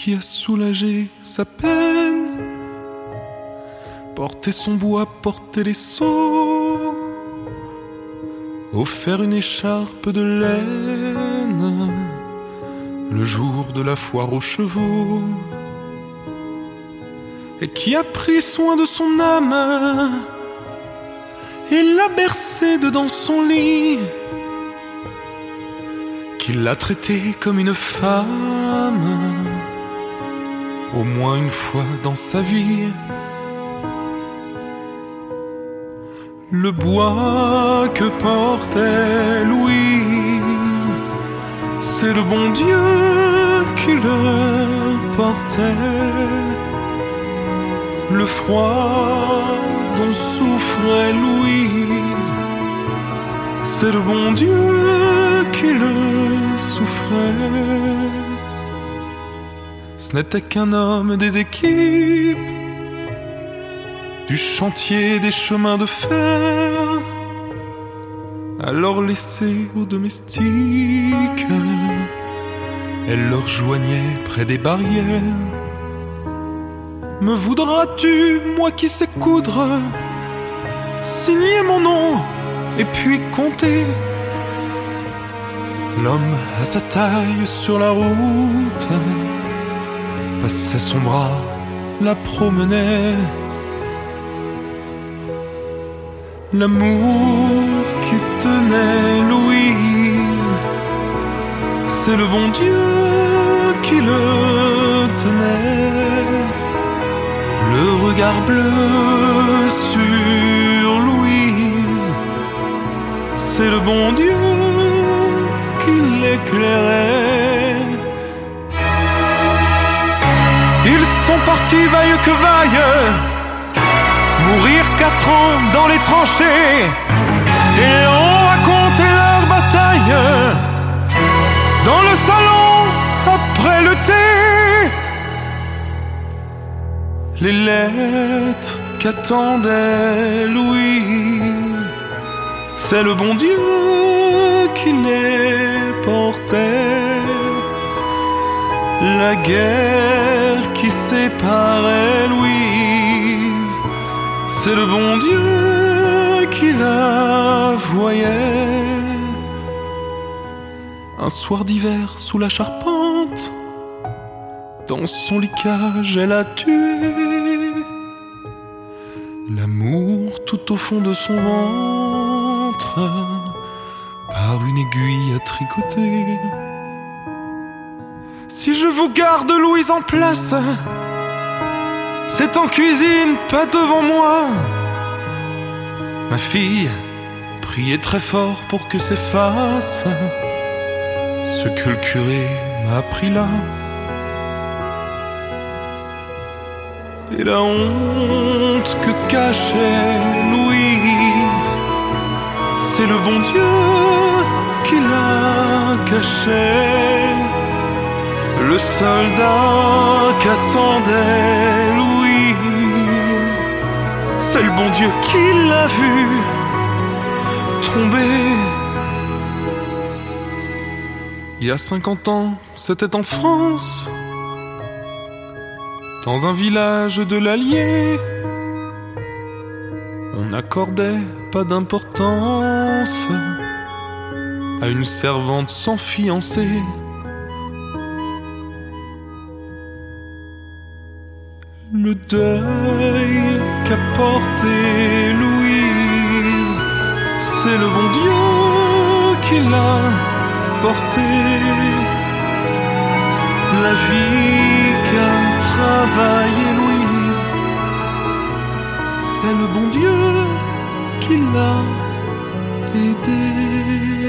qui a soulagé sa peine, porté son bois, porté les seaux, offert une écharpe de laine le jour de la foire aux chevaux, et qui a pris soin de son âme et l'a bercée dedans son lit, qui l'a traitée comme une femme au moins une fois dans sa vie. Le bois que portait Louise, c'est le bon Dieu qui le portait. Le froid dont souffrait Louise, c'est le bon Dieu qui le souffrait. Ce n'était qu'un homme des équipes, du chantier des chemins de fer, alors laissé aux domestiques, elle leur joignait près des barrières. Me voudras-tu, moi qui sais coudre, signer mon nom et puis compter? L'homme à sa taille sur la route passait son bras, la promenait. L'amour qui tenait Louise, c'est le bon Dieu qui le tenait. Le regard bleu sur Louise, c'est le bon Dieu qui l'éclairait. Ils sont partis vaille que vaille, mourir 4 ans dans les tranchées, et on raconté leur bataille dans le salon après le thé. Les lettres qu'attendait Louise, c'est le bon Dieu qui les portait. La guerre qui séparait Louise, c'est le bon Dieu qui la voyait. Un soir d'hiver sous la charpente, dans son licage elle a tué l'amour tout au fond de son ventre par une aiguille à tricoter. Si je vous garde Louise en place, c'est en cuisine, pas devant moi. Ma fille, priez très fort pour que s'efface ce que le curé m'a appris là. Et la honte que cachait Louise, c'est le bon Dieu qui la cachait. Le soldat qu'attendait Louise, c'est le bon Dieu qui l'a vu tomber. Il y a 50 ans, c'était en France, dans un village de l'Allier. On n'accordait pas d'importance à une servante sans fiancé. Le deuil qu'a porté Louise, c'est le bon Dieu qui l'a porté. La vie qu'a travaillé Louise, c'est le bon Dieu qui l'a aidé.